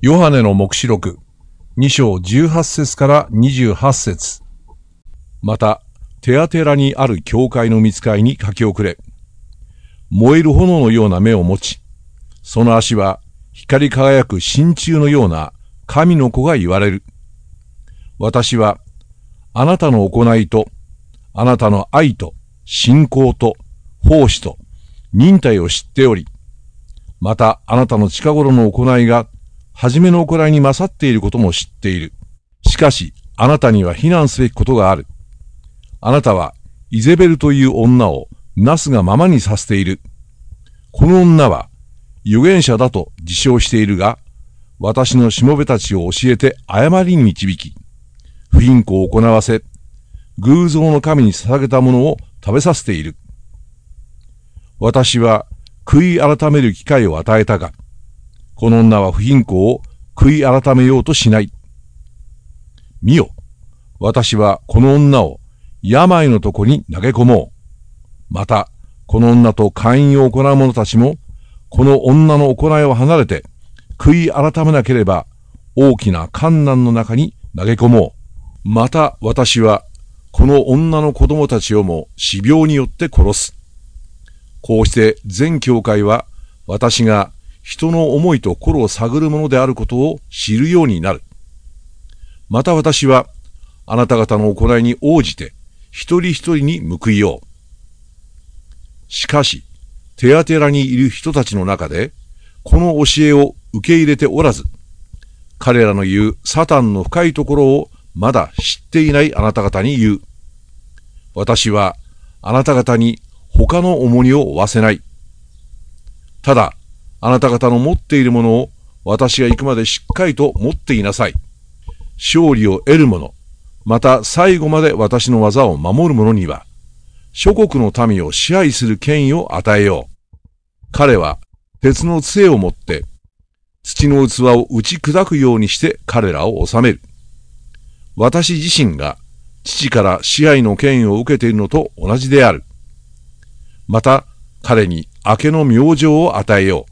ヨハネの黙示録、2章18節から28節。また、テアテラにある教会の御使いに書き送れ。燃える炎のような目を持ち、その足は光り輝く真鍮のような神の子が言われる。私は、あなたの行いと、あなたの愛と、信仰と、奉仕と、忍耐を知っており、またあなたの近頃の行いが、初めの行いに勝っていることも知っている。しかし、あなたには非難すべきことがある。あなたは、イゼベルという女をなすがままにさせている。この女は、預言者だと自称しているが、私のしもべたちを教えて誤りに導き、不貧困を行わせ、偶像の神に捧げたものを食べさせている。私は悔い改める機会を与えたが、この女は不貧困を悔い改めようとしない。見よ、私はこの女を病のとこに投げ込もう。また、この女と姦淫を行う者たちも、この女の行いを離れて、悔い改めなければ、大きな患難の中に投げ込もう。また私は、この女の子供たちをも死病によって殺す。こうして全教会は、私が人の思いと心を探るものであることを知るようになる。また私は、あなた方の行いに応じて、一人一人に報いよう。しかし、テアテラにいる人たちの中で、この教えを受け入れておらず、彼らの言うサタンの深いところをまだ知っていないあなた方に言う。私はあなた方に他の重荷を負わせない。ただ、あなた方の持っているものを私が行くまでしっかりと持っていなさい。勝利を得る者、また最後まで私の技を守る者には、諸国の民を支配する権威を与えよう。彼は鉄の杖を持って、土の器を打ち砕くようにして彼らを治める。私自身が父から支配の権威を受けているのと同じである。また彼に明けの明星を与えよう。